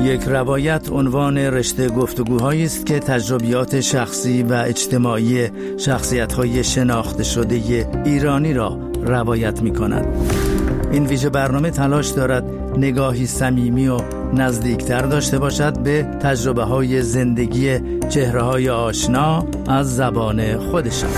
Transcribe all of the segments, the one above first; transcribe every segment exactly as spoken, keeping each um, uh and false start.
یک روایت عنوان رشته گفتگوهایی است که تجربیات شخصی و اجتماعی شخصیت‌های شناخته شده ایرانی را روایت می‌کند. این ویژه برنامه تلاش دارد نگاهی صمیمی و نزدیکتر داشته باشد به تجربه‌های زندگی چهره‌های آشنا از زبان خودشان.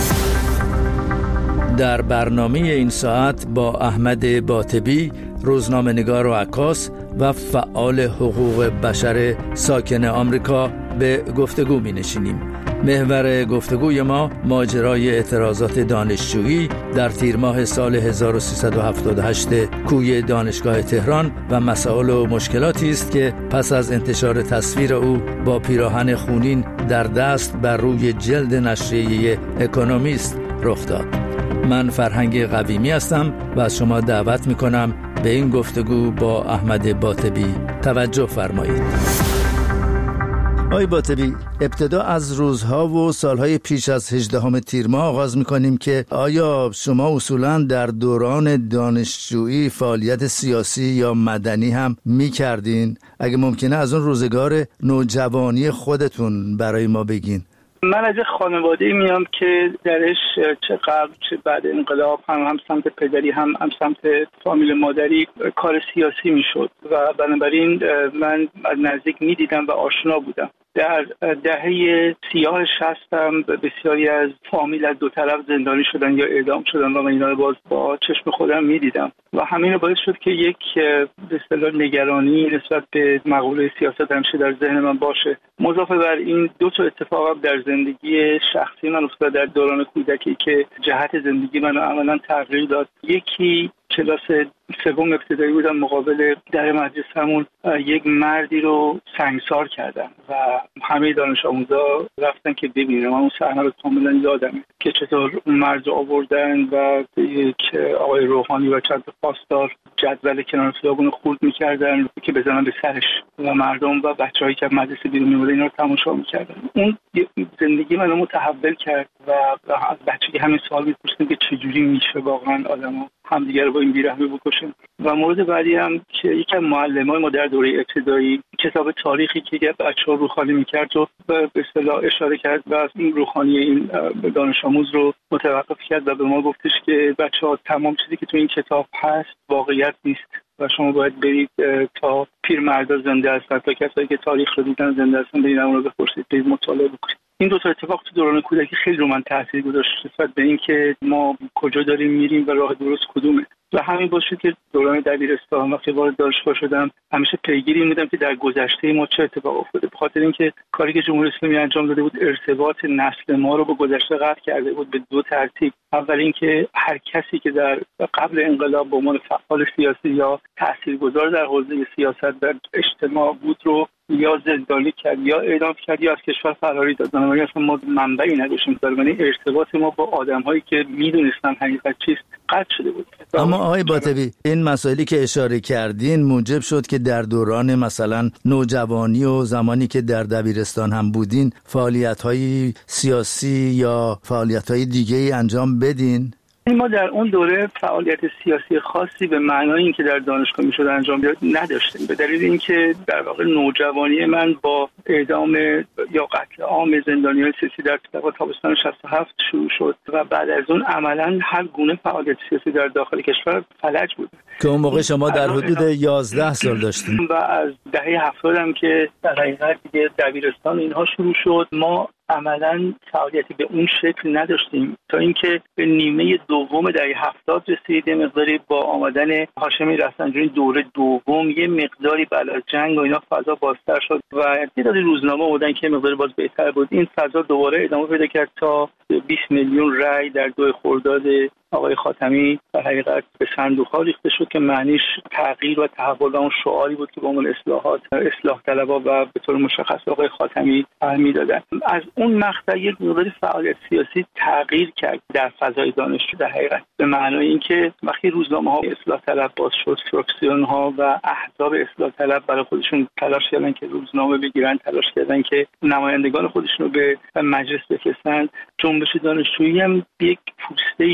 در برنامه این ساعت با احمد باطبی، روزنامه‌نگار و عکاس و فعال حقوق بشر ساکن آمریکا به گفتگو می‌نشینیم. محور گفتگوی ما ماجرای اعتراضات دانشجویی در تیر ماه سال هزار و سیصد و هفتاد و هشت کوی دانشگاه تهران و مسائل و مشکلاتی است که پس از انتشار تصویر او با پیراهن خونین در دست بر روی جلد نشریه اکونومیست رخ داد. من فرهنگ قویمی هستم و از شما دعوت می‌کنم به این گفتگو با احمد باطبی توجه فرمایید. آقای باطبی، ابتدا از روزها و سالهای پیش از هجدهم تیر ماه آغاز می‌کنیم که آیا شما اصولاً در دوران دانشجویی فعالیت سیاسی یا مدنی هم می‌کردین؟ اگه ممکنه از اون روزگار نوجوانی خودتون برای ما بگین. من از خانواده‌ای میام که درش چه قبل چه بعد انقلاب هم هم سمت پدری هم هم سمت فامیل مادری کار سیاسی میشد و بنابراین من از نزدیک میدیدم و آشنا بودم. در دهه سیاه شصت هم بسیاری از فامیل از دو طرف زندانی شدن یا اعدام شدن و من اینا رو باز با چشم خودم میدیدم و همین باعث شد که یک به اصطلاح نگرانی نسبت به مقوله سیاست همیشه در ذهن من باشه. مضافه بر این دو تا اتفاق در زندگی شخصی من افتاد در دوران کودکی که جهت زندگی منو عملاً تغییر داد. یکی کلاس سوم ابتدایی بودم، مقابل در مدرسه‌مون یک مردی رو سنگسار کردن و همه دانش آموزا رفتن که ببینن. من اون صحنه رو کاملا یادمه که چطور اون مرد رو آوردن و یک آقای روحانی و چند تا پاسدار جدول کنار خیابون خورد می‌کردن که بزنن به سرش و مردم و بچه‌هایی که مدرسه بیرون می‌اومدن اینا رو تماشا می‌کردن. اون زندگی منو متحول کرد و از بچگی همین سوال می‌پرسیدم که چجوری میشه واقعا آدم‌ها همدیگه رو با این بیرحمی بکشن. و مورد بعدی هم که یکی از معلمای ما در دوره ابتدایی کتاب تاریخی که بچه‌ها روخانی می‌کرد و به اصطلاح اشاره کرد و از این روخانی این دانش آموز رو متوقف کرد و به ما گفتش که بچه‌ها تمام چیزی که تو این کتاب هست واقعیت نیست و شما باید برید تا پیرمردا زنده هستن، تا کسایی که تاریخ رو دیدن زنده هستن برید اون رو بپرسید، برید مطالعه بکنید. این دو تا اتفاق تو دوران کودکی خیلی رو من تاثیر گذاشت نسبت به این که ما کجا داریم میریم و راه درست کدومه. و همین باشه که دوران دبیرستان وقتی وارد دانشگاه شدم همیشه پیگیری این بودم که در گذشته ما چه اتفاق افتاده، به خاطر اینکه کاری که جمهوری اسلامی انجام داده بود ارتباط نسل ما رو با گذشته قطع کرده بود به دو ترتیب. اول اینکه هر کسی که در قبل انقلاب به عنوان فعال سیاسی یا تاثیرگذار در حوزه سیاست در اجتماع بود رو یا زندانی کرد یا اعدام کرد یا از کشور فراری داد. بنابراین اصلا ما منبعی نداشتیم، بنابراین ارتباط ما با آدم‌هایی که میدونستن حقیقت چیست قطع شده بود. اما آقای باطبی، این مسائلی که اشاره کردین موجب شد که در دوران مثلا نوجوانی و زمانی که در دبیرستان هم بودین فعالیت‌های سیاسی یا فعالیت‌های دیگه‌ای انجام بدین؟ ما در اون دوره فعالیت سیاسی خاصی به معنای اینکه در دانشگاه میشد انجام بیاد نداشتیم، به دلیل اینکه در واقع نوجوانی من با اعدام یا قتل عام زندانیان سیاسی در تابستان شصت و هفت شروع شد و بعد از اون عملاً هر گونه فعالیت سیاسی در داخل کشور فلج بود که اون موقع شما در حدود یازده سال داشتین و از دهه هفتاد هم که در حقیقت دیگه دبیرستان اینها شروع شد ما عملاً فعالیتی به اون شکل نداشتیم تا اینکه به نیمه دوم دهه هفتاد رسید. یه مقداری با آمدن هاشمی رفسنجانی دوره دوم یه مقداری بعد از جنگ و اینا فضا بازتر شد و تعداد روزنامه بودن که مقداری باز بهتر بود. این فضا دوباره ادامه پیدا کرد تا بیست میلیون رای در دو خرداد آقای خاتمی در حقیقت به صندوق‌ها ریخته شد که معنیش تغییر و تحول و اون شعاری بود که به عنوان اصلاحات اصلاح طلبها و به طور مشخص آقای خاتمی تعیین دادن. از اون مقطع یک مقدار فعالیت سیاسی تغییر کرد در فضای دانشجو در حقیقت به معنای اینکه وقتی روزنامه‌ها اصلاح طلب باز شد، فراکسیون‌ها و احزاب اصلاح طلب برای خودشون تلاش کردن که روزنامه بگیرن، تلاش کردن که نمایندگان خودشون رو به مجلس بفرستن. جنبش دانشجویی هم یک پوسته‌ای در حقیقت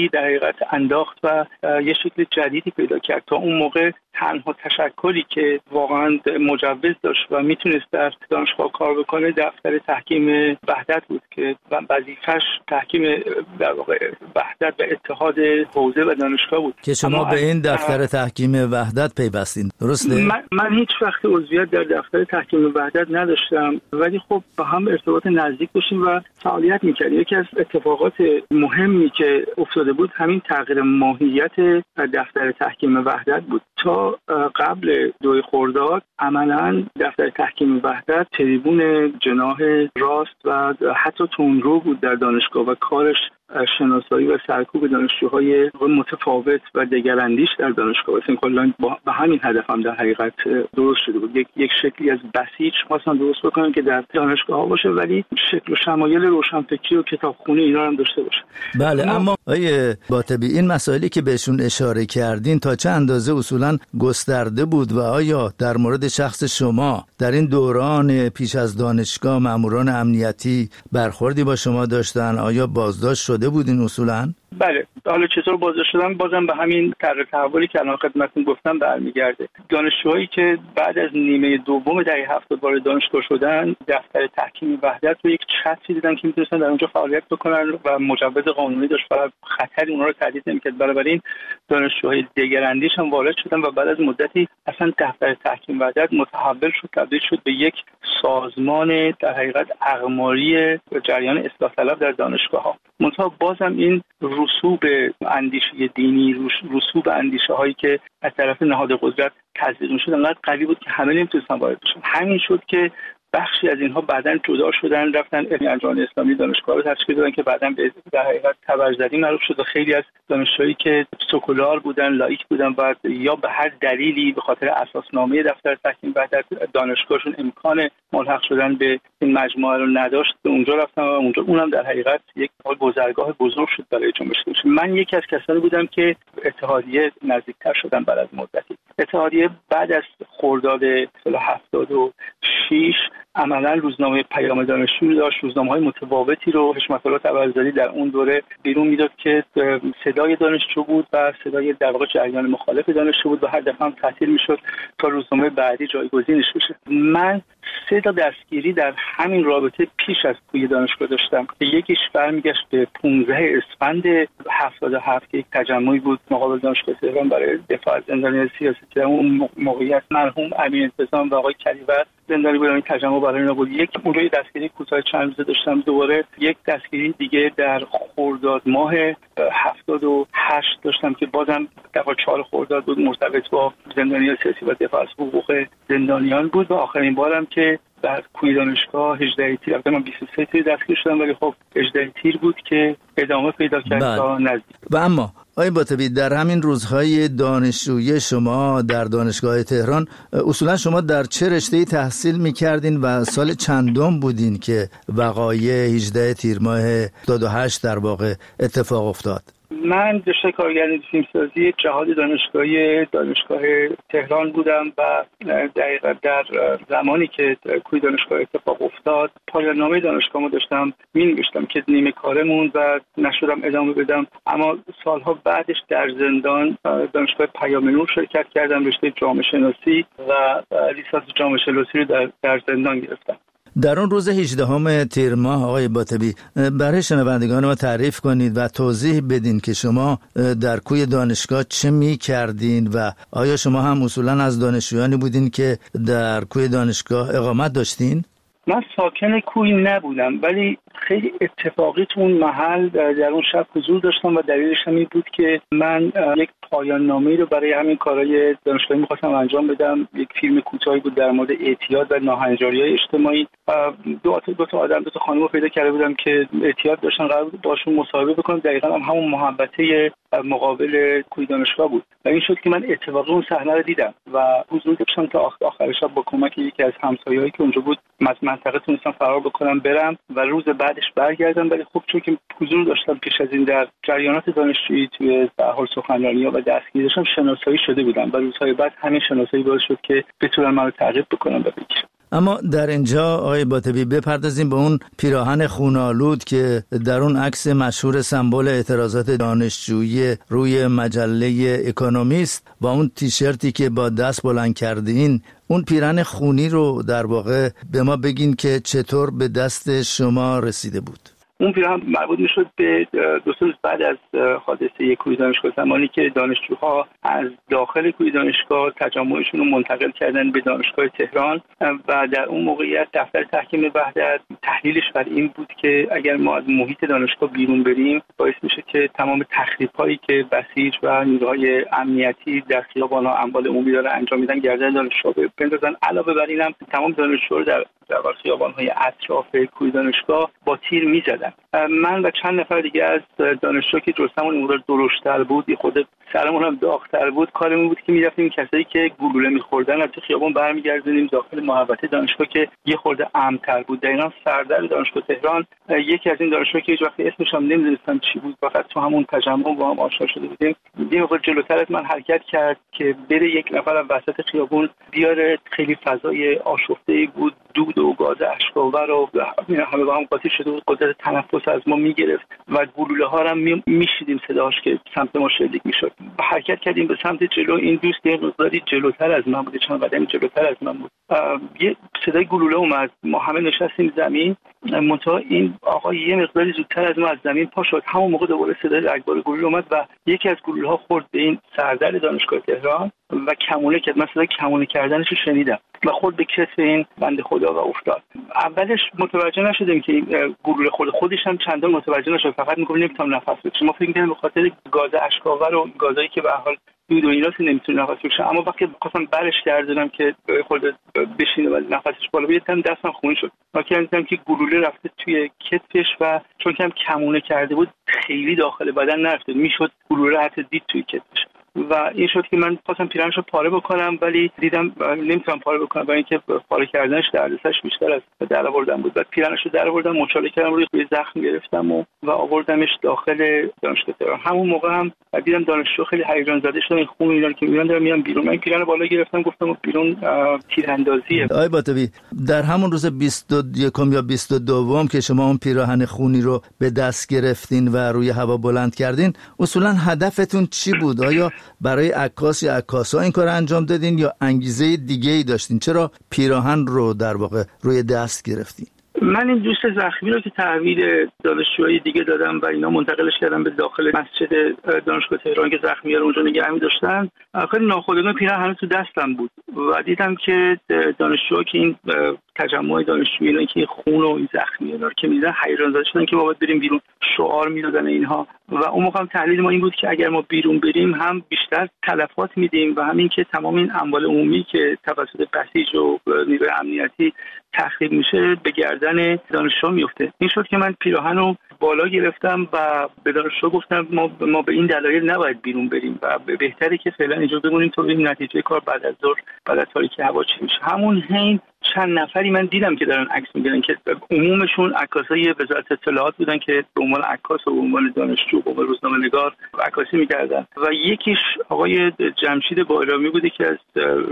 حقیقت انداخت و یه شکل جدیدی پیدا کرد. تا اون موقع تنها تشکلی که واقعا مجوز داشت و میتونست در دانشگاه کار بکنه دفتر تحکیم وحدت بود که وظیفش تحکیم در واقع وحدت و اتحاد حوزه و دانشگاه بود. که شما به این دفتر تحکیم وحدت پیوستین، درسته؟ من, من هیچ وقت عضویت در دفتر تحکیم وحدت نداشتم، ولی خب با هم ارتباط نزدیک داشتیم و فعالیت میکردیم. یکی از اتفاقات مهمی که افتاده بود همین تغییر ماهیت دفتر تحکیم وحدت بود. تا قبل دوی خرداد عملاً دفتر تحکیم وحدت تریبون جناح راست و حتی تندرو بود در دانشگاه و کارش شناسایی و سرکوب دانشجوهای متفاوت و دگراندیش در دانشگاه است. کلاً با همین هدف هم در حقیقت درست شده بود. یک یک شکلی از بسیج خواستن درست بکنن که در دانشگاه ها باشه ولی شکل و شمایل روشنفکری و کتابخونی اینا هم داشته باشه. بله، اما, اما آیه باطبی این مسائلی که بهشون اشاره کردین تا چه اندازه اصولاً گسترده بود و آیا در مورد شخص شما در این دوران پیش از دانشگاه ماموران امنیتی برخوردی با شما داشتن؟ آیا بازداشت شده بودین اصولاً؟ بله، حالا چطور بازداشت شدن بازم به همین طرح تحولی که الان خدمتتون گفتم برمیگرده. دانشجوهایی که بعد از نیمه دوم دهه هفتاد وارد دانشگاه شدن دفتر تحکیم وحدت رو یک چتری دیدن که میتونستن در اونجا فعالیت بکنن و مجوز قانونی داشت و خطری اونها رو تهدید نمی‌کرد. بنابراین دانشجوهای دگراندیش هم وارد شدن و بعد از مدتی اصلا دفتر تحکیم وحدت متحول شد، تبدیل شد به یک سازمان در حقیقت اقماری جریان اصلاح طلب در دانشگاه‌ها. منتها بازم این رسوب اندیشه دینی، رسوب اندیشه هایی که از طرف نهاد قدرت تزریق می‌شد انقدر قوی بود که همه نمی‌تونستن وارد بشن. همین شد که بخشی از اینها بعداً جدا شدن، رفتن انجمن اسلامی دانشگاه رو تشکیل دادن که بعداً به در حقیقت تبرزدی معروف شد و خیلی از دانشجویی که سکولار بودن، لایک بودن و یا به هر دلیلی به خاطر اساسنامه دفتر تحکیم وحدت دانشگاهشون امکان ملحق شدن به این مجموعه رو نداشت، به اونجا رفتن و اونجا اونم در حقیقت یک گذرگاه بزرگ شد برای جنبش. من یکی از کسانی بودم که اتحادیه نزدیکتر شدم بعد از مدتی. اتحادیه بعد از خرداد سال هفتاد و شش عملا روزنامه پیام دانشجو داشت، روزنامه‌های متفاوتی رو حشمت الله تبرزدی در اون دوره بیرون میداد که صدای دانشجو بود و صدای در واقع جریان مخالف دانشجو بود و هر دفعه هم تعطیل میشد تا روزنامه بعدی جایگزینش بشه. من سه تا دستگیری در همین رابطه پیش از توی دانشگاه داشتم که یکیش برمیگشت به پانزده اسفند هفتاد و هفت که یک تجمعی بود مقابل دانشگاه تهران برای دفاع از زندانیان سیاسی که اون موقعیت مرحوم امین انتظام و آقای کلیور زندانی بودن. این تجمع برای اینا بود. یک اونجا دستگیری کوتاه چند روزه داشتم. دوباره یک دستگیری دیگه در خرداد ماه هفتاد و هشت داشتم که بازم در چهار خرداد بود، مرتبط با زندانیان سیاسی و دفاع از حقوق زندانیان بود و آخرین بارم که در کوی دانشگاه هجده تیر، البته من بیست و سه تیر دستگیر شدم ولی خب هجده تیر بود که ادامه پیدا کرد تا نزدیک. و اما آقای باطبی در همین روزهای دانشجویی شما در دانشگاه تهران اصولا شما در چه رشته‌ای تحصیل می‌کردین و سال چندم بودین که وقایع هجده تیر ماه هفتاد و هشت در واقع اتفاق افتاد؟ من رشته کارگردانی فیلمسازی جهاد دانشگاهی دانشگاه تهران بودم و دقیقاً در زمانی که کوی دانشگاه اتفاق افتاد پایان نامه دانشگاهمو داشتم می‌نوشتم که نیمه کارمون و نشدم ادامه بدم، اما سالها بعدش در زندان دانشگاه پیام نور شرکت کردم، رشته جامعه شناسی و لیسانس جامعه شناسی رو در در زندان گرفتم. در اون روز هجدهم تیر ماه آقای باطبی برای شنوندگان ما تعریف کنید و توضیح بدین که شما در کوی دانشگاه چه می کردین و آیا شما هم اصولا از دانشجویانی بودین که در کوی دانشگاه اقامت داشتین؟ من ساکن کوی نبودم ولی خیلی اتفاقی تو اون محل در اون شب حضور داشتم و دلیلش همین بود که من یک پایان نامه‌ای رو برای همین کارهای دانشگاهی می‌خواستم انجام بدم. یک فیلم کوتاهی بود در مورد اعتیاد و ناهنجاری‌های اجتماعی. دو تا دو تا آدم دو تا خانم رو پیدا کرده بودم که اعتیاد داشتن، قرار بود باشون مصاحبه بکنم. دقیقاً هم همون محبته مقابل کوی دانشگاه بود و این شد که من اتفاقا اون صحنه رو دیدم و حضور داشتم تا آخر شب با کمک یکی از همسایه‌هایی که اونجا بود از منطقه تونستم فرار بکنم برم و روز بعدش برگردم. ولی خب چون که حضور داشتم پیش از این در جریانات دانشجویی توی به حال سخنرانی‌ها و دستگیری داشتم، شناسایی شده بودم و روزهای بعد همین شناسایی باعث شد که بتونن منو تعقیب بکنم و بگیرن. اما در اینجا آقای باطبی بپردازیم به اون پیراهن خون‌آلود که در اون عکس مشهور سمبل اعتراضات دانشجویی روی مجله اکونومیست و اون تیشرتی که با دست بلند کردین، اون پیراهن خونی رو در واقع به ما بگین که چطور به دست شما رسیده بود. اون پیراهن مربوط میشد به دو سه روز بعد از حادثه کوی دانشگاه، زمانی که دانشجوها از داخل کوی دانشگاه تجمعشون رو منتقل کردن به دانشگاه تهران و در اون موقعیت دفتر تحکیم وحدت تحلیلش بر این بود که اگر ما از محیط دانشگاه بیرون بریم باعث میشه که تمام تخریب‌هایی که بسیج و نیروهای امنیتی در خیابان‌ها اموال عمومی داره انجام میدن گردن دانشجوها بندازن. علاوه بر اینم تمام دانشجوها در در خیابان‌های اطراف کوی دانشگاه با تیر می‌زدن. من و چند نفر دیگه از دانشجو که جسممون مقدار درشت‌تر بود، خود سرمون هم داغ‌تر بود، کارمون بود که می‌رفتیم کسایی که گلوله می‌خوردن از خیابان برمیگردونیم داخل محوطه دانشگاه که یه خورده امن‌تر بود. در اینا سردر دانشگاه تهران یکی از این دانشجوها که هیچ وقت اسمش هم نمی‌دونستم چی بود، فقط تو همون تجمع با هم آشنا شده بودیم، یه مقدار جلوتر از من حرکت کرد که بره یک نفر از وسط خیابون بیاره. خیلی فضای آشفته‌ای بود، دود و گاز اشک‌آور و همه با هم قاطی شده بود، قدرت تنفس از ما میگرفت و گلوله ها رو هم میشیدیم صداش که سمت ما شلیک میشد. حرکت کردیم به سمت جلو. این دوست یه مقداری جلوتر از من بود، چند قدمی جلوتر از من بود. یه صدای گلوله اومد، ما همه نشستیم زمین، منتها این آقا یه مقداری زودتر از ما از زمین پا شد. همون موقع دوباره صدای رگبار گلوله اومد و یکی از گلوله ها خورد به این سردر دانشگاه تهران و کمونه کرد. من صدای کمونه کردنش رو شنیدم و خورد به کتف این بنده خدا و افتاد. اولش متوجه نشدیم که گلوله خورد، خودش هم چندان متوجه نشد، فقط میگفت نمیتونم نفس بکشم. ما فکر می‌کردیم به خاطر گاز اشک‌آور و گازایی که به هر حال دود و ایناست نمیتونه نفس بکشه. اما وقتی خواستم برش گردونم که خورد بشینه و نفسش بالا بیاد، هم دستم خونی شد. ما دیدم که گلوله رفته توی کتفش و چون که هم کمونه کرده بود خیلی داخل بدن نرفته، میشد گلوله حتی دید توی کتفش و این شد که من خواستم پیرنشو پاره بکنم ولی دیدم نمیتونم پاره بکنم، برای اینکه پاره کردنش دردسرش بیشتر از در آوردن بود. بعد پیرنشو در آوردم، مچاله کردم، روی زخم گرفتم و و آوردمش داخل دانشگاه تهران. همون موقع هم دیدم دانشجو خیلی هیجان زده شدن، خون اینا که میرن دارم میام بیرون. من پیرنو بالا گرفتم، گفتم بیرون تیراندازیه. آقای باطبی، در همون روز بیست و یک یا بیست و دو که شما اون پیراهن خونی رو به دست گرفتین و روی هوا بلند کردین، اصولا هدفتون چی بود؟ آیا برای عکاس یا عکاسا این کار انجام دادین یا انگیزه دیگه ای داشتین؟ چرا پیراهن رو در واقع روی دست گرفتین؟ من این دوست زخمی رو که تحویل دانشجوهای دیگه دادم و اینا منتقلش کردم به داخل مسجد دانشگاه تهران که زخمی‌ها رو اونجا نگه می‌داشتن، خیلی ناخودآگاه پیراهن هنوز تو دستم بود و دیدم که دانشجوها که این تجمع دانشجویی اینا که خون و این زخمی اینا رو که می‌دیدن حیران زده شدن که ما باید بریم بیرون، شعار میدادن اینها. و اون موقع هم تحلیل ما این بود که اگر ما بیرون بریم هم بیشتر تلفات میدیم و همین که تمام این اموال عمومی که توسط بسیج و نیروی امنیتی تخریب میشه به گردن دانشجو میفته. این شد که من پیراهن رو بالا گرفتم و به دانشجو گفتم ما ما به این دلایل نباید بیرون بریم و بهتره که فعلا اینجا بمونیم تا ببینیم نتیجه کار بعد از ظهر بعد از تاریکی هوا چی میشه. همون حین چند نفری من دیدم که دارن عکس میگیرن که عمومشون عکاسای وزارت اطلاعات بودن که به عنوان عکاس و به عنوان دانشجو به عنوان روزنامه‌نگار عکاسی میکردن و یکیش آقای جمشید بایرامی بوده که از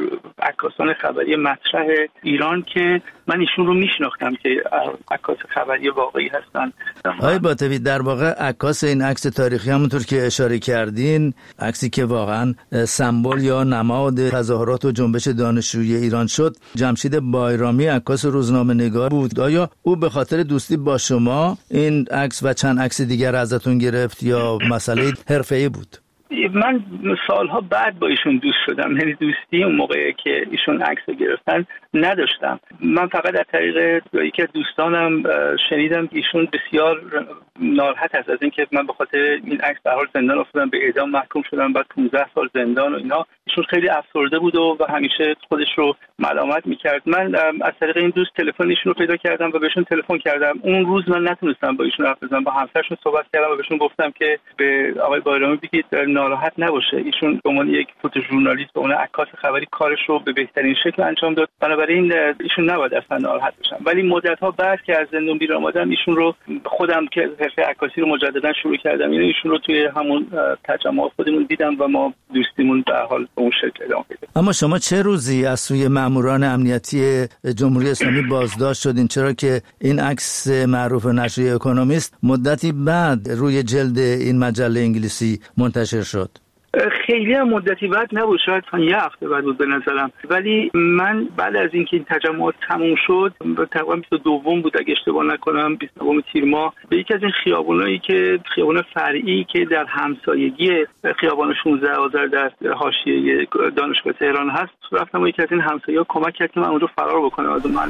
عکاسان خبری مطرح ایران که من ایشون رو میشناختم که عکاس خبری واقعی هستن. آقای باطبی، در واقع عکاس این عکس تاریخی همونطور که اشاره کردین، عکسی که واقعا سمبل یا نماد تظاهرات و جنبش دانشجویی ایران شد، جمشید بایرامی عکاس روزنامه‌نگار بود. آیا او به خاطر دوستی با شما این عکس و چند عکس دیگر ازتون گرفت یا مسئله حرفه‌ای بود؟ من سالها بعد با ایشون دوست شدم، یعنی دوستی اون موقعی که ایشون عکس رو گرفتن نداشتم. من فقط از طریق یکی از دوستانم شنیدم که ایشون بسیار ناراحت است از اینکه من به خاطر این عکس به حال زندان افتادم، به اعدام محکوم شدم، بعد پانزده سال زندان و اینا. ایشون خیلی افسرده بود و, و همیشه خودش رو ملامت میکرد. من از طریق این دوست تلفن ایشون رو پیدا کردم و بهشون تلفن کردم. اون روز من نتونستم با ایشون حرف بزنم، با همسرشون صحبت کردم و بهشون گفتم که به آقای بایرامی بگید ناراحت نباشه. ایشون به عنوان یک فوتوژورنالیست، به عنوان عکاس خبری کارش رو به بهترین شکل انجام داد، بنابراین ایشون نباید اصلا ناراحت بشن. ولی مدت‌ها بعد که از زندان بیرون آمدم، ایشون رو خودم که حرفه عکاسی رو مجددا شروع کردم، یعنی ایشون رو توی همون تجمع خودمون دیدم و ما دوستیمون به حال به اون شکل ادامه پیدا. اما شما چه روزی از سوی ماموران امنیتی جمهوری اسلامی بازداشت شدین؟ چرا که این عکس معروف نشریه اکونومیست مدتی بعد روی جلد این مجله انگلیسی منتشر شد؟ خیلی هم مدتی بعد نبود، شاید یه هفته بعد بود به نظرم. ولی من بعد از اینکه این تجمعات تموم شد، تقریبا بیست و دوم بود اگه اشتباه نکنم، بیست و دوم تیر ماه، به یکی از این خیابونایی که خیابان فرعی که در همسایگی خیابان شانزده آذر در حاشیه دانشگاه تهران هست رفتم و یکی از این همسایه‌ها کمک کرد که من اونجا فرار بکنم از اون محله.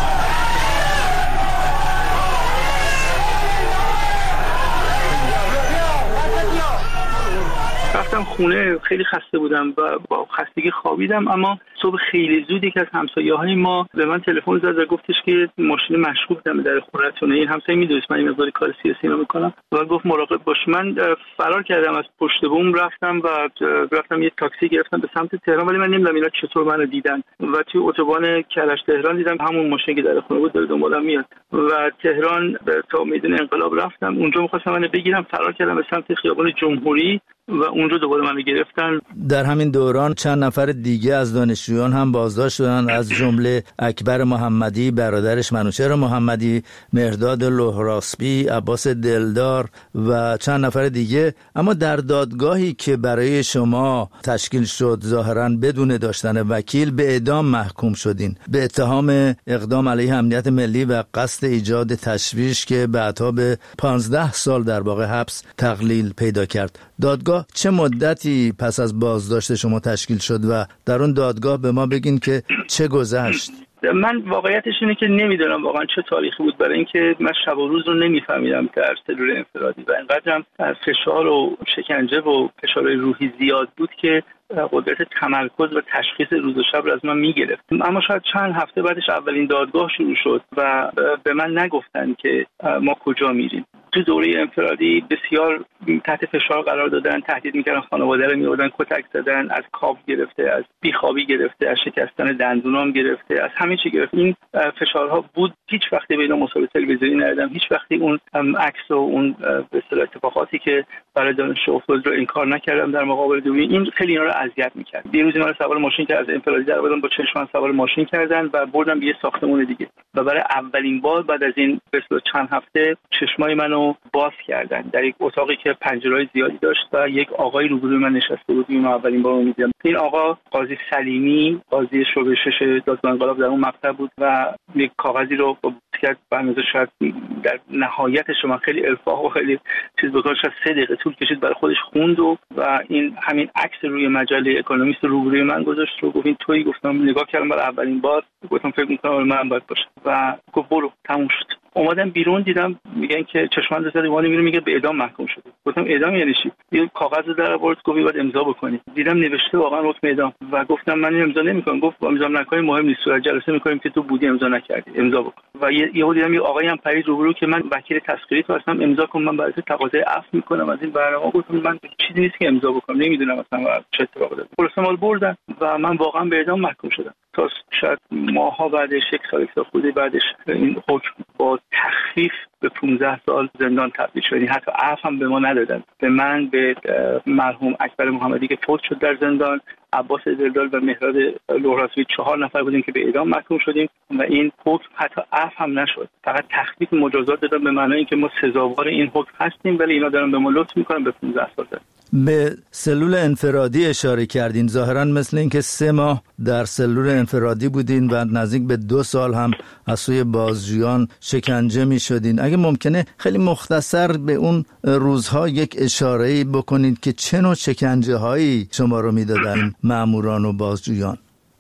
رفتم خونه، خیلی خسته بودم و با خستگی خوابیدم، اما صبح خیلی زود یک از همسایه‌های ما به من تلفن زد و گفتش که ماشین مشکوک دم در خونه‌تونه. این همسایه می‌دونست من این مقدار کار سیاسی می‌کنم و گفت مراقب باش. من فرار کردم از پشت بوم، رفتم و رفتم یه تاکسی گرفتم به سمت تهران، ولی من نمی‌دونم اینا چطور منو دیدن و توی اتوبان کرج تهران دیدم همون ماشین که در خونه بود داره دنبالم میاد و تهران تا میدون انقلاب رفتم. اونجا می‌خواستم منو بگیرم، فرار کردم به سمت خیابان جمهوری و اونجا دوباره منو گرفتن. در همین دوران چند نفر دیگه از دانشجویان هم بازداشت شدن، از جمله اکبر محمدی، برادرش منوچهر محمدی، مهرداد لهراسبی، عباس دلدار و چند نفر دیگه. اما در دادگاهی که برای شما تشکیل شد ظاهراً بدون داشتن وکیل به اعدام محکوم شدین به اتهام اقدام علیه امنیت ملی و قصد ایجاد تشویش که بعدها به پانزده سال در واقع حبس تقلیل پیدا کرد. دادگاه چه مدتی پس از بازداشت شما تشکیل شد و در اون دادگاه به ما بگین که چه گذشت؟ من واقعیتش اینه که نمیدونم واقعا چه تاریخی بود، برای اینکه من شب و روز رو نمیفهمیدم در سلول انفرادی و اینقدرم فشار و شکنجه و فشار روحی زیاد بود که قدرت تمرکز و تشخیص روز و شب رو از من میگرفت. اما شاید چند هفته بعدش اولین دادگاه شروع شد و به من نگفتن که ما کجا میریم. تو دوره انفرادی بسیار تحت فشار قرار دادن، تهدید میکردن، خانواده رو میوردن کتک زدن، از خواب گرفته، از بیخوابی گرفته، از شکستن دندونام گرفته، از همه چی گرفته. این فشارها بود. هیچ وقتی به اینا مصاحبه تلویزیونی ندادم، هیچ وقتی اون عکس و اون به اصطلاح اتفاقاتی که برای دانشجو افتاد رو انکار نکردم در مقابل دومی. این خیلی اینا رو اذیت میکرد. یه روزی من سوار ماشین که از انفرادی در اومدم با چشمم سوار ماشین کردن و بردم به یه ساختمون دیگه و برای اولین بار بعد از این به اصطلاح چند هفته چشمای منو باز کردن در یک اتاقی که پنجره‌های زیادی داشت و یک آقای روبروی من نشسته بود. من اولین بار می‌دیدم. این آقا قاضی سلیمی، قاضی شعبه شش دادگاه انقلاب در اون مقطع بود و یک کاغذی رو با کرد برنامه شاید در نهایت شما خیلی الفاح و خیلی چیز بکنه، شاید سه دقیقه طول کشید برای خودش خوند و و این همین عکس روی مجله اکونومیست روبروی من گذاشت رو گفت این تویی. گفتم نگاه کردم برای اولین بار، گفتم فکر می‌کنم من باید باشه و گفت برو تموم شد. اومدم بیرون دیدم میگن که چشمان زده اومد میره میگه به اعدام محکوم شده. گفتم اعدام یعنی چی؟ یه کاغذ در آورد گفت باید امضا بکنی. دیدم نوشته واقعا حکم اعدام و گفتم من امضا نمیکنم. گفت امضا نکنی مهم نیست، صورت جلسه میکنیم که تو بودی امضا نکردی، امضا بکن. و یهو دیدم یه آقایی هم پرید روبرو که من وکیل تسخیری تو هستم، امضا کن من برات تقاضای عفو میکنم از این برنامه. گفتم من چیزی نیست که امضا بکنم، نمیدونم اصلا چه اتفاقی افتاد. پلیس مال بردن و من واقعا به اعدام محکوم شدم. تا شاید ماها بعدش یک سال یک خورده بعدش این حکم با تخفیف به پانزده سال زندان تبدیل شد. حتی عفو هم به ما ندادن. به من، به مرحوم اکبر محمدی که فوت شد در زندان، عباس دلدار و مهرداد لهراسبی، چهار نفر بودیم که به اعدام محکوم شدیم و این حکم حتی عفو هم نشد. فقط تخفیف مجازات دادن به معنای اینکه ما سزاوار این حکم هستیم، ولی اینا دارن به ما لطف میکنن به پانزده سال. به سلول انفرادی اشاره کردین. ظاهراً مثل اینکه سه ماه در سلول انفرادی بودین و نزدیک به دو سال هم از سوی بازجویان شکنجه می شدین. اگه ممکنه خیلی مختصر به اون روزها یک اشاره‌ای بکنید که چه نوع شکنجه هایی شما رو می دادن ماموران و بازجویان؟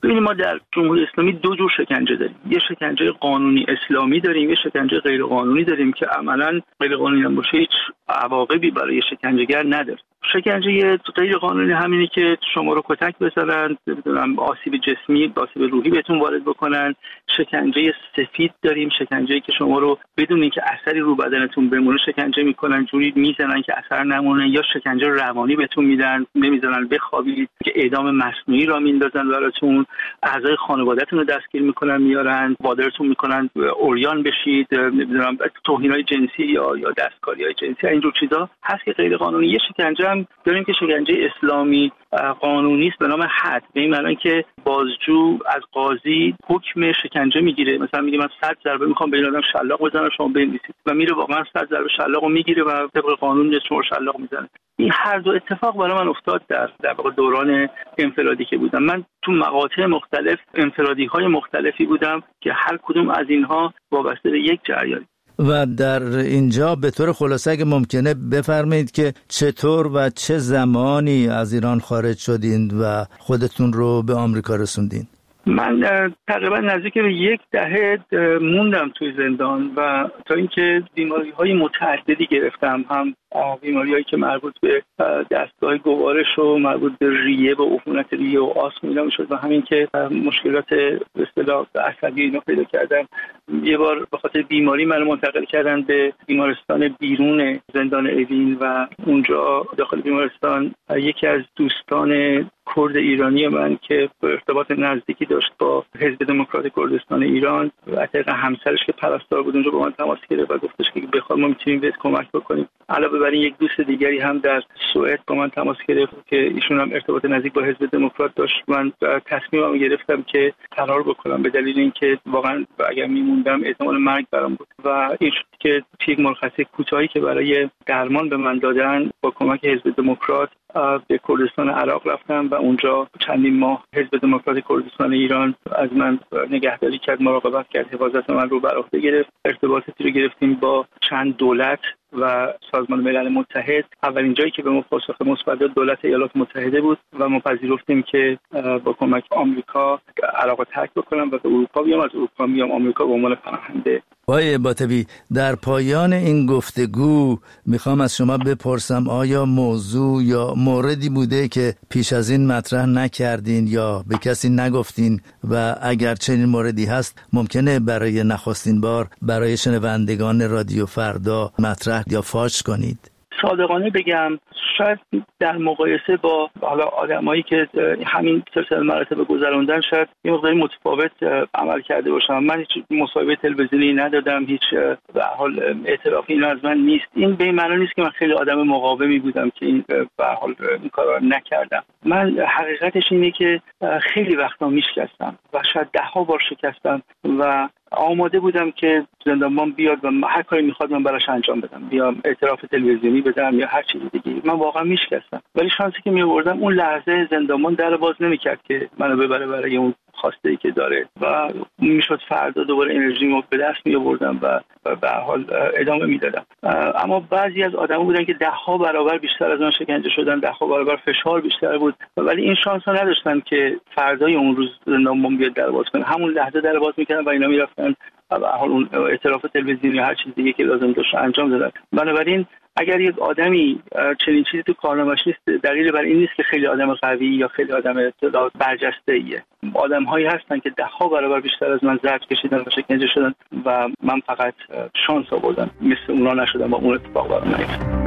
ببینید ما در جمهوری اسلامی دو جور شکنجه داریم. یه شکنجه قانونی اسلامی داریم، یه شکنجه غیر قانونی داریم که عملاً غیر قانونی هم باشه هیچ عواقبی برای شکنجهگر نداره. شکنجه غیر قانونی همینی که شما رو کتک بزنن، نمیدونم آسیب جسمی، آسیب روحی بهتون وارد بکنن. شکنجه سفید داریم، شکنجه‌ای که شما رو بدون اینکه اثری رو بدنتون بمونه شکنجه میکنن، جوری میزنن که اثر نمونه، یا شکنجه روانی بهتون میدن، نمیذارن بخوابید که اعدام مصنوعی را میندازن براتون، اعضای خانواده‌تون رو دستگیر میکنن میارن، وادارتون میکنن عریان بشید، نمیدونم توهین‌های جنسی یا یا دستکاری‌های جنسی، اینجور چیزا هست که غیر قانونی. یه شکنجه هم داریم که شکنجه اسلامی قانونی است به نام حد، به این معنی که بازجو از قاضی حکم شکنجه میگیره، مثلا میگه من صد ضربه میخوام به این آدم شلاق بزنم شما بنویسید و میره واقعا صد ضربه شلاقو میگیره و طبق قانون شما شلاق میزنه. این هر دو اتفاق برای من افتاد در در واقع دوران انفرادی که بودم. من تو مقاطع مختلف انفرادی‌های مختلفی بودم که هر کدوم از اینها وابسته به یک جریان. و در اینجا به طور خلاصه اگه ممکنه بفرمایید که چطور و چه زمانی از ایران خارج شدین و خودتون رو به آمریکا رسوندین؟ من تقریبا نزدیک به یک دهه موندم توی زندان و تا اینکه بیماری‌های متعددی گرفتم، هم بیماری‌هایی که مربوط به دستگاه گوارش و مربوط به ریه و عفونت ریه و آسم اینا میشد و همین که مشکلات به اصطلاح عصبی اینا پیدا کردم. یه بار به خاطر بیماری منو منتقل کردن به بیمارستان بیرون زندان اوین و اونجا داخل بیمارستان یکی از دوستان کرد ایرانی من که ارتباط نزدیکی داشت با حزب دموکرات کردستان ایران و طبق همسرش که پرستار بود اونجا با من تماس گرفت و گفتش که بخوام ما میتونیم بهت کمک بکنیم. علاوه بر این یک دوست دیگری هم در سوئد با من تماس گرفت که ایشون هم ارتباط نزدیک با حزب دموکرات داشت. من تصمیمم گرفتم که فرار بکنم به دلیل اینکه واقعا اگر میموندم احتمال مرگ برام بود و این شد که یک مرخصی کوتاهی که برای درمان به من دادن با کمک حزب دموکرات به کردستان عراق رفتم و اونجا چندین ماه حزب دموکرات کردستان ایران از من نگهداری کرد، مراقبت کرد، حفاظت من رو بر عهده گرفت. ارتباطاتی رو گرفتیم با چند دولت و سازمان ملل متحد. اولین جایی که به ما پاسخ مثبت داد دولت ایالات متحده بود و ما پذیرفتیم که با کمک آمریکا عراق رو ترک بکنم و به اروپا بیام، از اروپا میام آمریکا به عنوان پناهنده. آقای باطبی، در پایان این گفتگو میخوام از شما بپرسم آیا موضوع یا موردی بوده که پیش از این مطرح نکردین یا به کسی نگفتین و اگر چنین موردی هست ممکنه برای نخستین بار برای شنوندگان رادیو فردا مطرح یا فاش کنید؟ صادقانه بگم شاید در مقایسه با حالا آدمایی که همین سلسله مراتب گذروندن شاید یه مقداری متفاوت عمل کرده باشم. من هیچ مصاحبه تلویزیونی ندادم، هیچ به حال اعترافی این از من نیست. این به این معنی نیست که من خیلی آدم مقاومی بودم که این به حال این کارا نکردم. من حقیقتش اینه که خیلی وقتا میشکستم و شاید ده ها بار شکستم و آماده بودم که زندانبان بیاد و هر کاری میخواد من براش انجام بدم، بیام اعتراف تلویزیونی بدم یا هر چیز دیگه. من واقعا میشکستم، ولی شانسی که میآوردم اون لحظه زندانبان در باز نمیکرد که منو ببره برای اون خواسته ای که داره و میشد فردا دوباره انرژیمو به دست می آوردم و به هر حال ادامه میدادم. اما بعضی از آدما بودن که ده ها برابر بیشتر از من شکنجه شدن، ده ها برابر فشار بیشتر بود، ولی این شانس رو نداشتن که فردای اون روز زندانبان بیاد در باز کنه. همون لحظه در باز میکردن و اینا میرفتن و به هر حال اون اعتراف تلویزیونی یا هر چیز دیگه که لازم داشت انجام دادن. بنابراین اگر یک آدمی چنین چیزی تو کارنامه‌اش نیست، دلیل بر این نیست که خیلی آدم قوی یا خیلی آدم برجسته‌ایه. آدم‌هایی هستن که ده ها برابر بیشتر از من ضرب کشیدن و شکنجه شدن و من فقط شانس آوردم مثل اونا نشدم و اون اتفاق برام نیفتاد.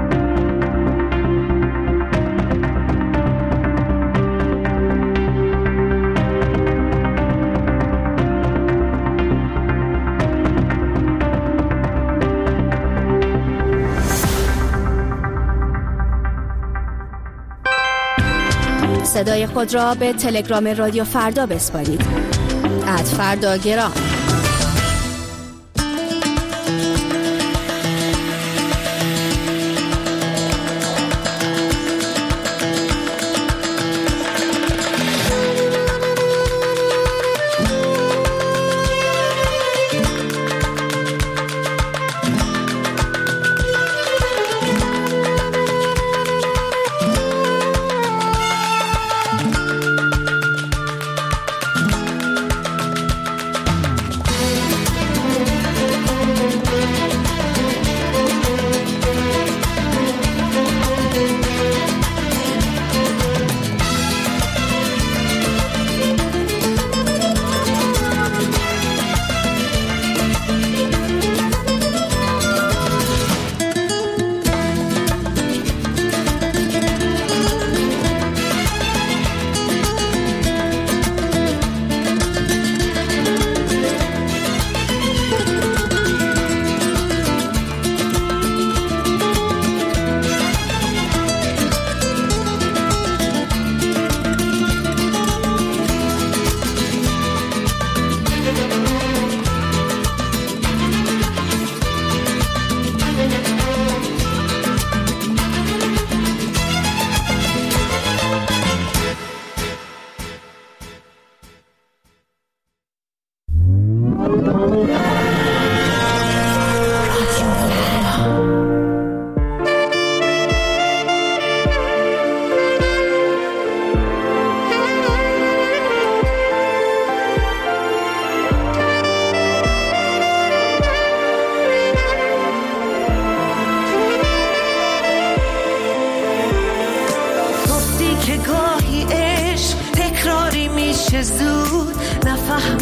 صدای خود را به تلگرام رادیو فردا بسپارید. ات فردا گرام.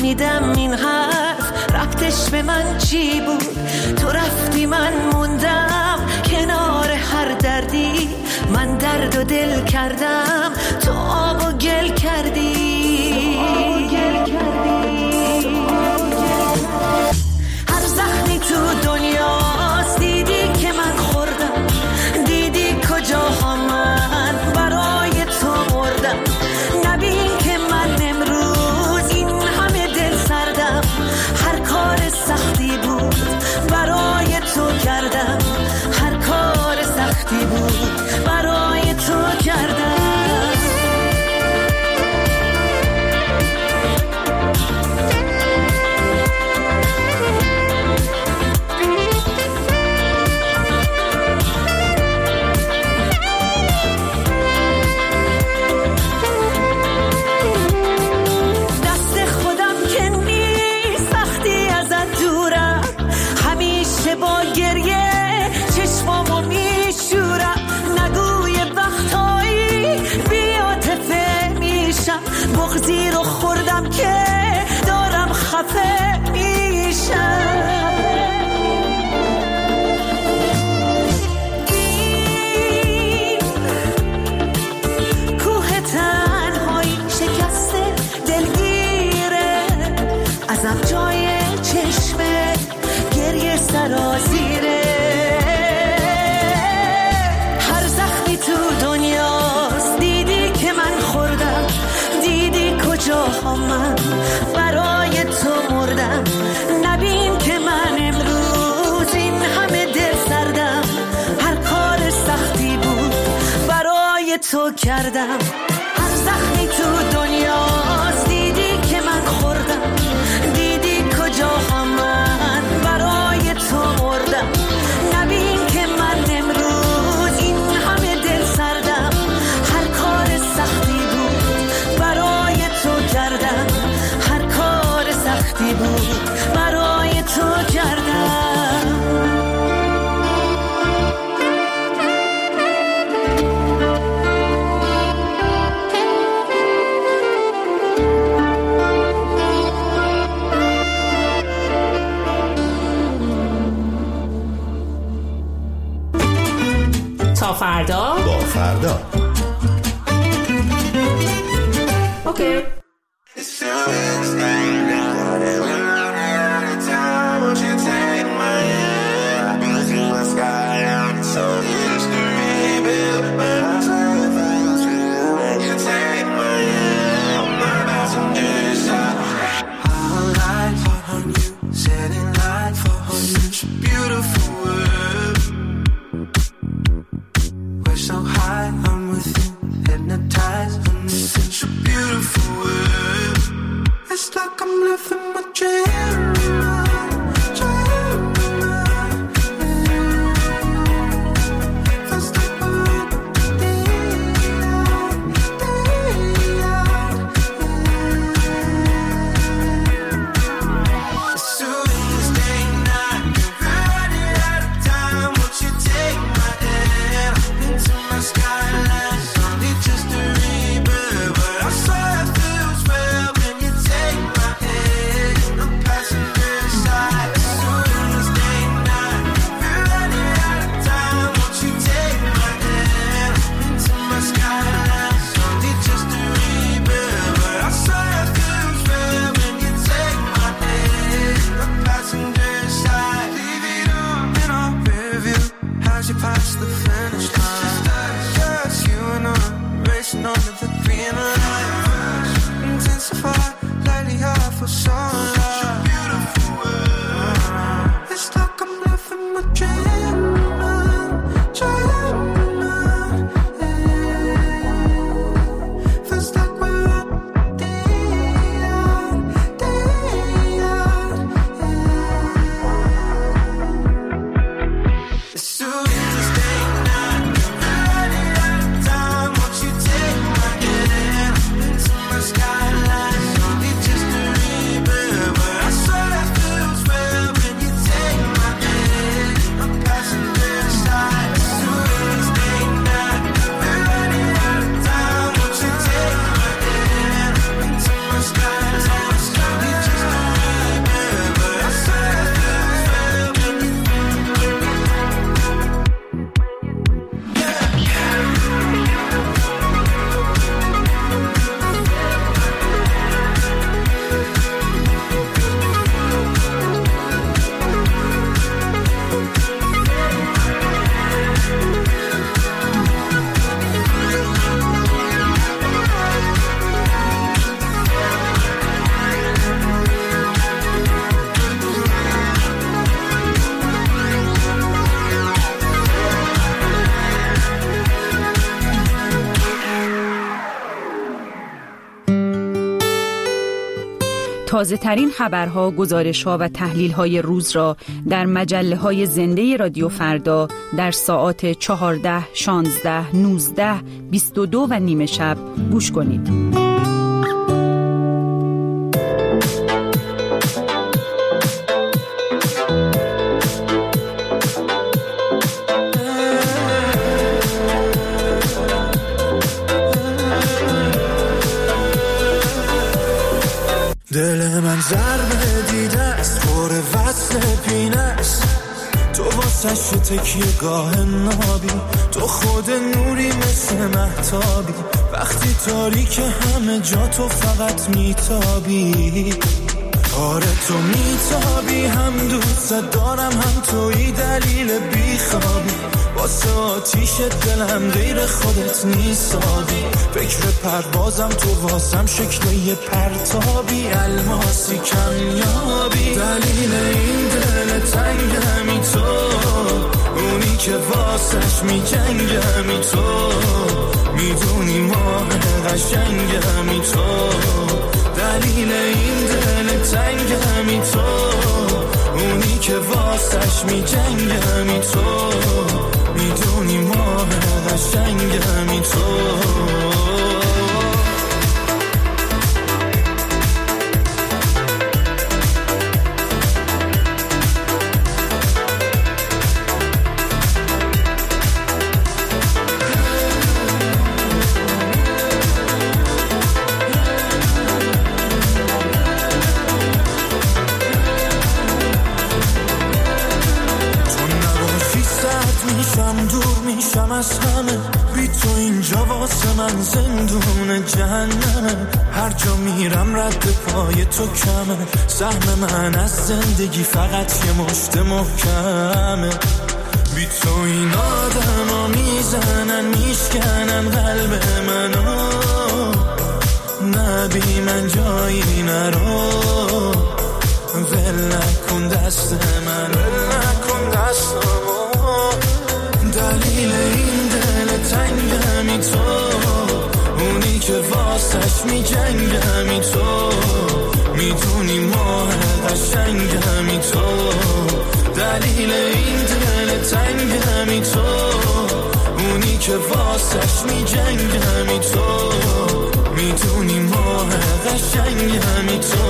نفهمیدم این حرف ربطش به من چی بود. تو رفتی من موندم کنار هر دردی، من درد و دل کردم تو آب و گل کردی. هر زخمی تو دنیاست دیدی که من خوردم، دیدی کجاها من برای تو مردم. نبین که من امروز این همه دل سردم، هر کار سختی بود برای تو کردم، هر کار سختی بود برای تو کردم. با گریه چشمامو میشورم، نگوی وقتایی بی‌عاطفه میشم، بغضی رو خوردم که دارم خفه میشم. این کوه تنهایی شکسته دلگیره، ازم جای چشمه گریه سرازیره. هر زخمی تو دنیاست دیدی که من خوردم، دیدی کجاها من برای تو مردم. نبین که من امروز این همه دل سردم، هر کار سختی بود برای تو کردم. هر زخمی تو دنیاست دیدی که من خوردم، دیدی کجاها من برای تو مردم. نبین که من امروز این همه دل سردم، هر کار سختی بود برای تو کردم، هر کار سختی بود برای تو کردم. تا فردا با فردا. اوکی. So high, I'm with you, hypnotized on this such a beautiful world. It's like I'm living my dream, dream. First like a day out, day out. It's a Wednesday night, running out of time. Won't you take my hand into my skyline? Only just a rebirth, but I swear it feels real when you take my hand. I'm تازه ترین خبرها، گزارش‌ها و تحلیل‌های روز را در مجله‌های زنده رادیو فردا در ساعات چهارده، شانزده، نوزده، بیست و دو و نیمه شب گوش کنید. دل من ضربه دیده است، پر وصل پینه است، تو واسش تکیه گاه نابی، تو خود نوری مثل مهتابی، وقتی تاریک همه جا تو فقط میتابی. آره تو میتابی، هم دوست دارم هم توی دلیل بیخوابی، واسه آتیش دلم غیر خودت نیستابی، فکر پروازم تو واسم شکل یه پرتابی، الماسی کمیابی، دلیل این دل تنگمی تو، اونی که واسش میجنگمی تو، میدونی ماه قشنگمی تو، دلیل این دل تنگمی تو، اونی که واسش میجنگمی تو، میدونی ماه قشنگمی تو. از همه بی تو اینجا واسه من زندون جهنمه، هر جا میرم رد پای تو کمه، سهم من از زندگی فقط یه مشت محکمه، بی تو این آدم ها میزنن میشکنن قلب منو، نه بی من جایی نرو، ول نکن دست من، ول نکن دستمو، دلیل این دل تنگمی تو، اونی که واسش میجنگمی تو، میدونی ماه قشنگمی تو، دلیل این دل تنگمی تو، اونی که واسش میجنگمی تو، میدونی ماه قشنگمی تو.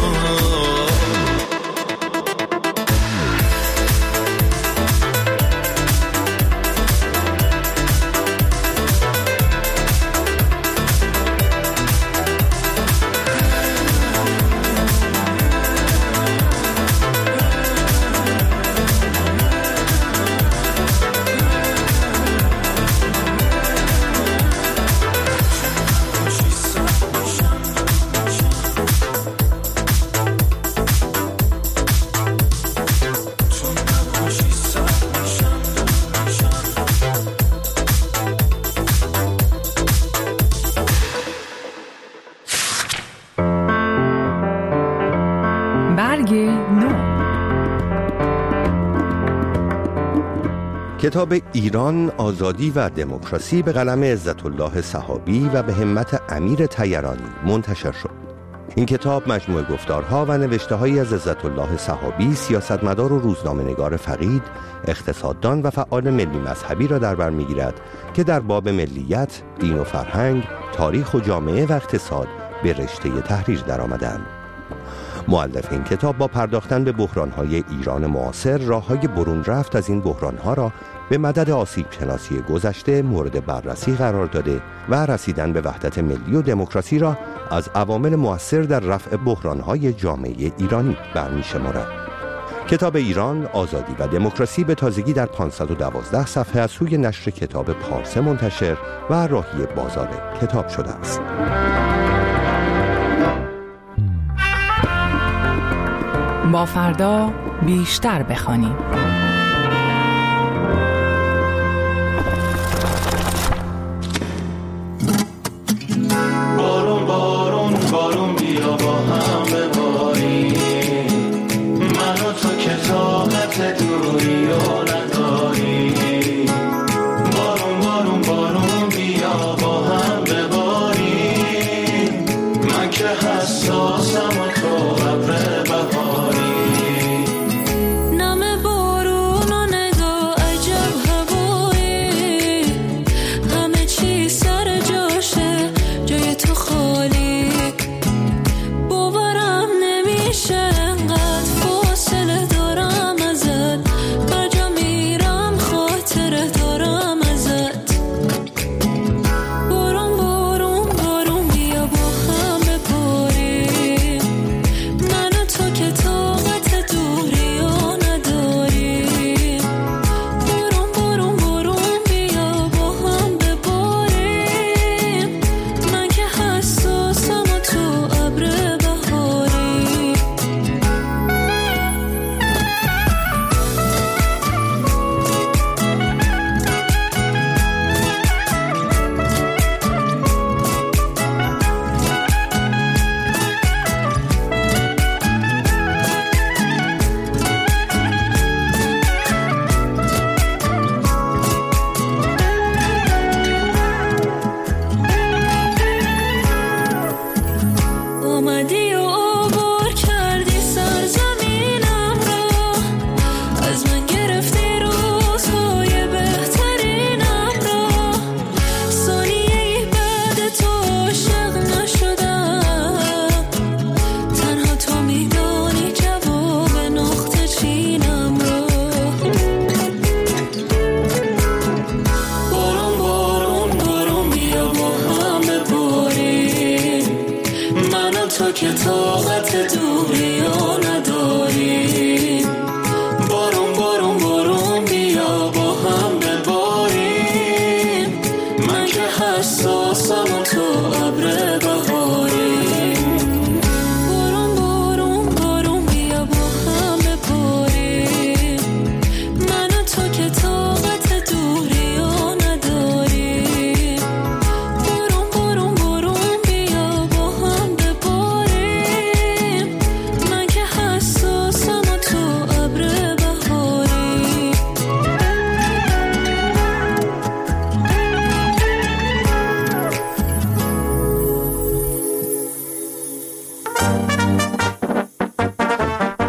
کتاب ایران، آزادی و دموکراسی به قلم عزت الله صحابی و به همت امیر طیرانی منتشر شد. این کتاب مجموعه گفتارها و نوشته‌هایی از عزت الله صحابی، سیاستمدار و روزنامه‌نگار فقید، اقتصاددان و فعال ملی مذهبی را در بر می‌گیرد که در باب ملیت، دین و فرهنگ، تاریخ و جامعه و اقتصاد به رشته تحریر درآمدند. مؤلف این کتاب با پرداختن به بحران‌های ایران معاصر، راه‌های برون رفت از این بحران‌ها را به مدد آسیب شناسی گذشته مورد بررسی قرار داده و رسیدن به وحدت ملی و دموکراسی را از عوامل مؤثر در رفع بحران‌های جامعه ایرانی برمی‌شمارد. کتاب ایران، آزادی و دموکراسی به تازگی در پانصد و دوازده صفحه از سوی نشر کتاب پارسه منتشر و راهی بازار کتاب شده است. با فردا بیشتر بخوانیم. بارون بارون بارون بیا با هم بباریم، من و تو که طاقت دوری و نداریم، بارون بارون بارون بیا با هم بباریم، من که حساسم و تو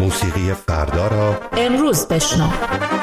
موسیقی فردا را امروز بشنو.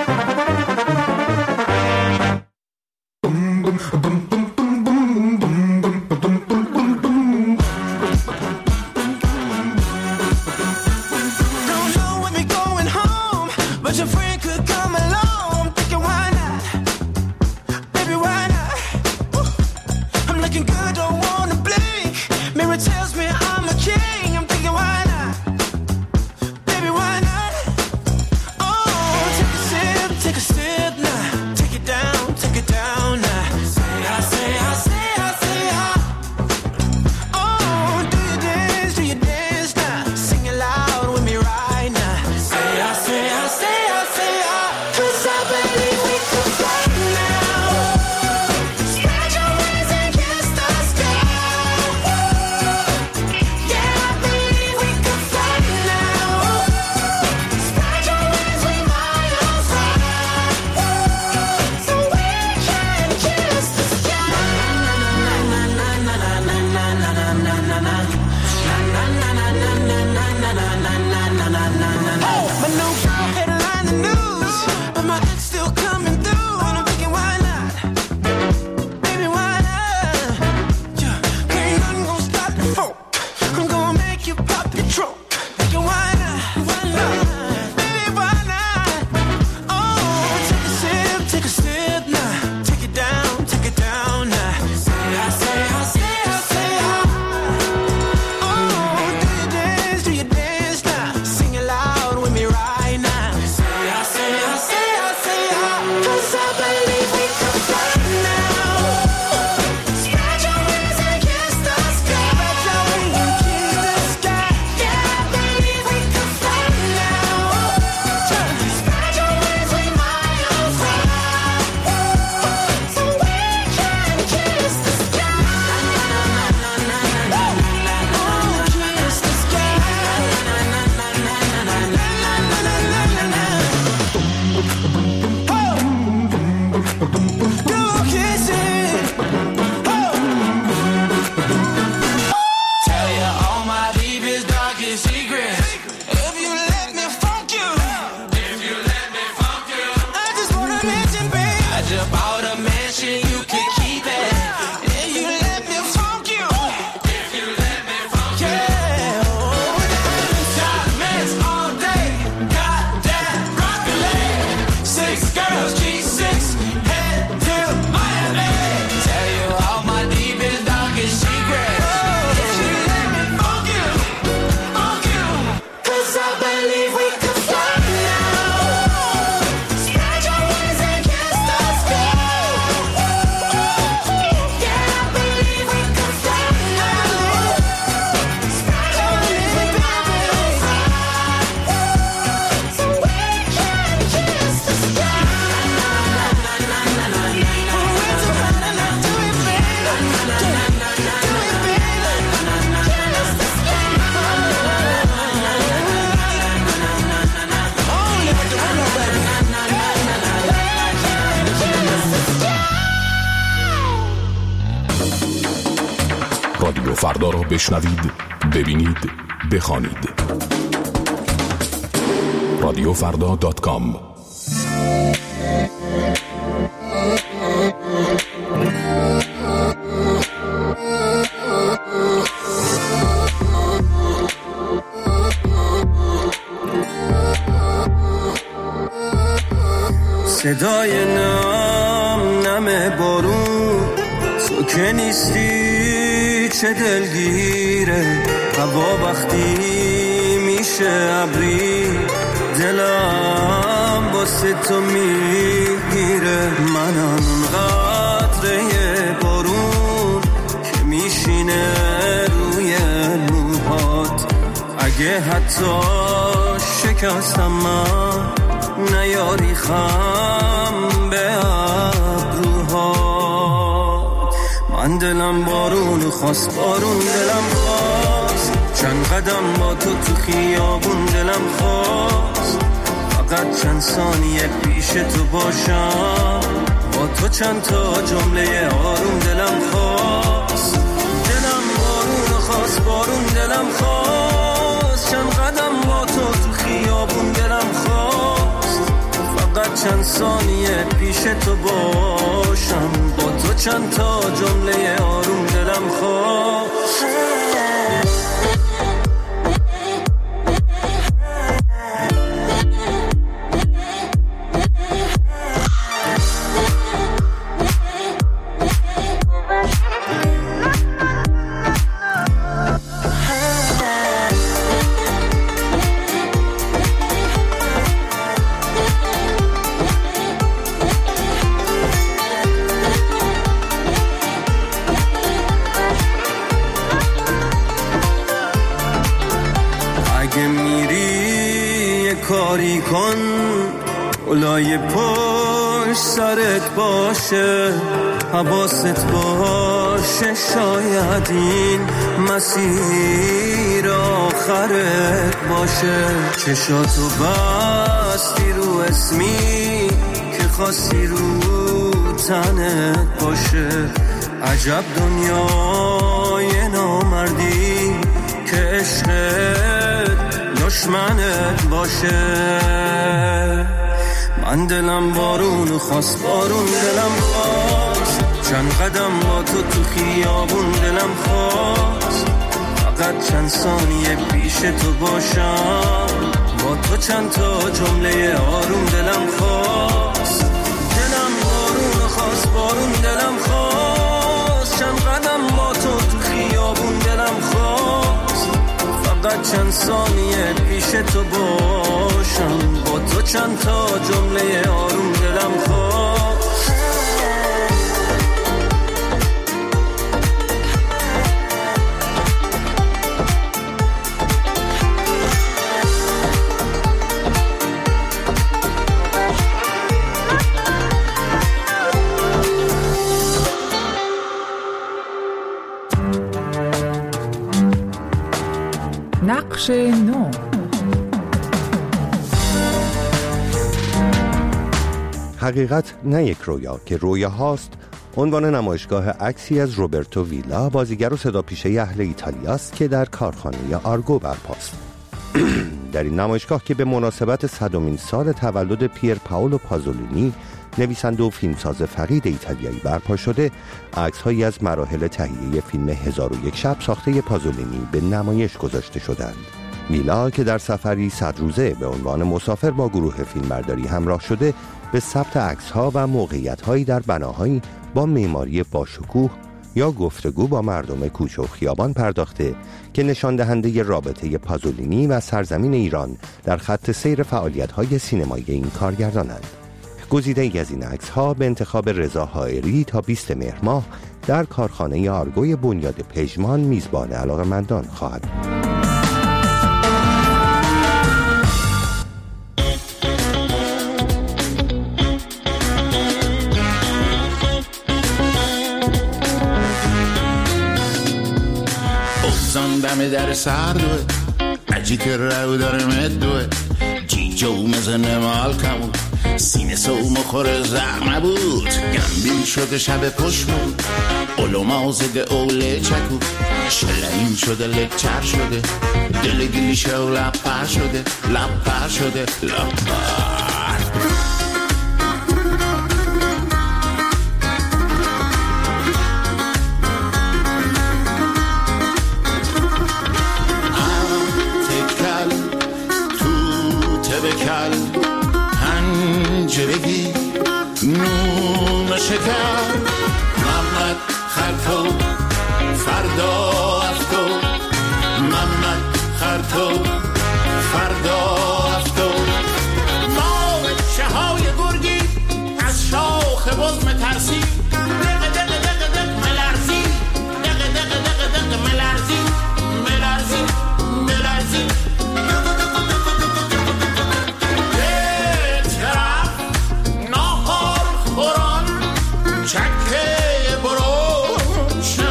رادیو فردا را بشنوید، ببینید، بخوانید. رادیو فردا دات کام. صدای نم نم بارون، تو که نیستی چه دلگیره. هوا وقتی میشه ابری، دلم واسه تو میگیره. منم قطره بارون که میشینه روی موهات. اگه حتی شکستم من، نیاری خم به ابروها. من دلم بارون خواست، بارون دلم خواست. چند قدم با تو تو خیابون دلم خواست. فقط چند ثانیه پیش تو باشم، با تو چند تا جمله آروم دلم خواست. دلم بارون خواست، بارون دلم خواست. چند قدم با تو تو خیابون فقط چند ثانیه پیش تو باشم، با تو چند تا جمله آروم دلم خواست. کاری کن اولای پشت سرت باشه، حواست باشه، شاید این مسیر آخرت باشه. چشاتو بستی رو اسمی که خواستی رو تنت باشه. عجب دنیای نامردی که عشقت دشمنت باشه. من دلم بارون خواست، بارون دلم خواست، چند قدم با تو تو خیابون دلم خواست. فقط چند ثانیه پیش تو باشم، با تو چند تا جمله آروم دلم خواست. دلم بارون خواست، بارون دلم خواست، چند قدم با تو تو خیابون دلم خواست. فقط چند ثانیه پیش تو باشم، با تو چند تا جمله آروم دلم خواست. نقش نو. حقیقت نه یک رویا که رویا هاست عنوان نمایشگاه عکسی از روبرتو ویلا، بازیگر و صداپیشه اهل ایتالیاست که در کارخانه آرگو برپاست. در این نمایشگاه که به مناسبت صدمین سال تولد پیر پائولو پازولینی، نویسنده و فیلمساز فقید ایتالیایی برپا شده، عکس‌هایی از مراحل تهیه فیلم هزار و یک شب ساخته پازولینی به نمایش گذاشته شدند. ویلا که در سفری صد روزه به عنوان مسافر با گروه فیلمبرداری همراه شده، به ثبت عکس‌ها و موقعیت‌هایی در بناهایی با معماری باشکوه یا گفتگو با مردم کوچه و خیابان پرداخته که نشان دهنده رابطه پازولینی و سرزمین ایران در خط سیر فعالیت‌های سینمایی این کارگردانند. گزیده‌ای از این عکس‌ها به انتخاب رضا حائری تا بیست مهر ماه در کارخانه آرگوی بنیاد پژمان میزبان علاقه‌مندان خواهد بود. دم در سردوه عجیت رو داره مدوه جیجو مزنه مال کمود سینه سو مخور زغمه بود گمبیل شده شب پشمون اولو مازده اوله چکو شلعیم شده لچر شده دل گلیشه و لپر شده لپر شده لپر پنجرگی نون شکر محمد خرطو فردا افتو محمد خرطو فردا افتو ما بچه های گرگی از شاخ بزم ترسی دقه دقه دقه دقه ملرزی دقه دقه دقه دقه ملرزی ملرزی ملرزی چکه برو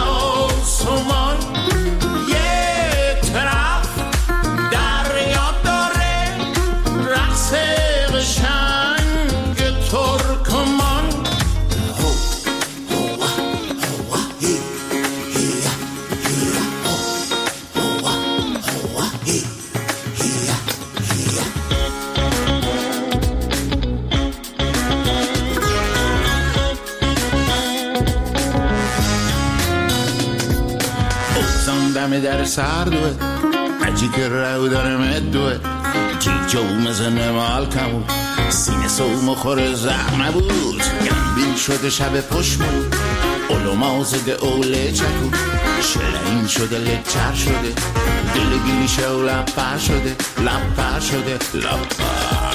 همه در سردوه عجی که رو داره مدوه جیجا و مزنه مال کمون سینه سو مخور زخمه بود گنبیل شده شب پشمون اولو زده اوله چکو شلعین شده لچر شده دل گیریشه و لپر شده لپر شده لپر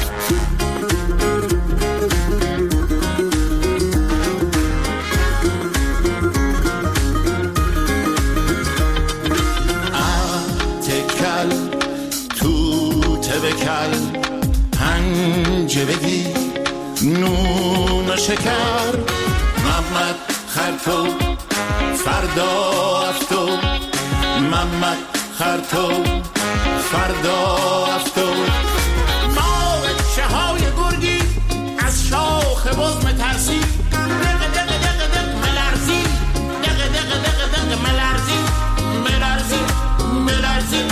بکل پنجه بگی نون و شکر محمد خرطو فردا افتو محمد خرطو فردا افتو ما بچه های گرگی از شاخ بز مترسی دقه دقه دقه دقه ملرزی دقه دقه دقه دقه ملرزی ملرزی ملرزی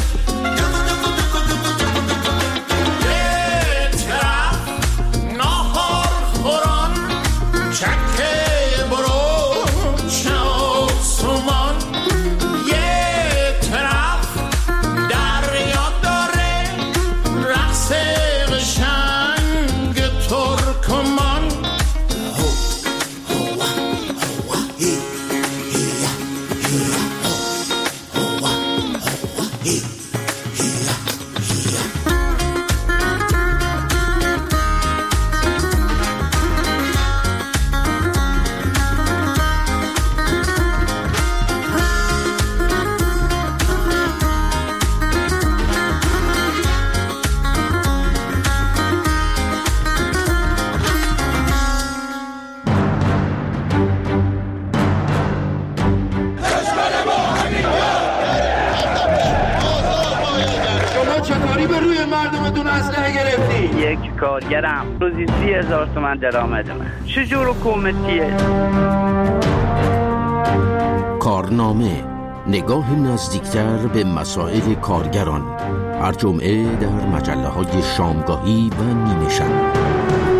کارگرم روزی سی هزار تومن درآمدمه. چجور حکومتیه؟ کارنامه، نگاه نزدیکتر به مسائل کارگران، هر جمعه در مجله های شامگاهی و نیمه شب.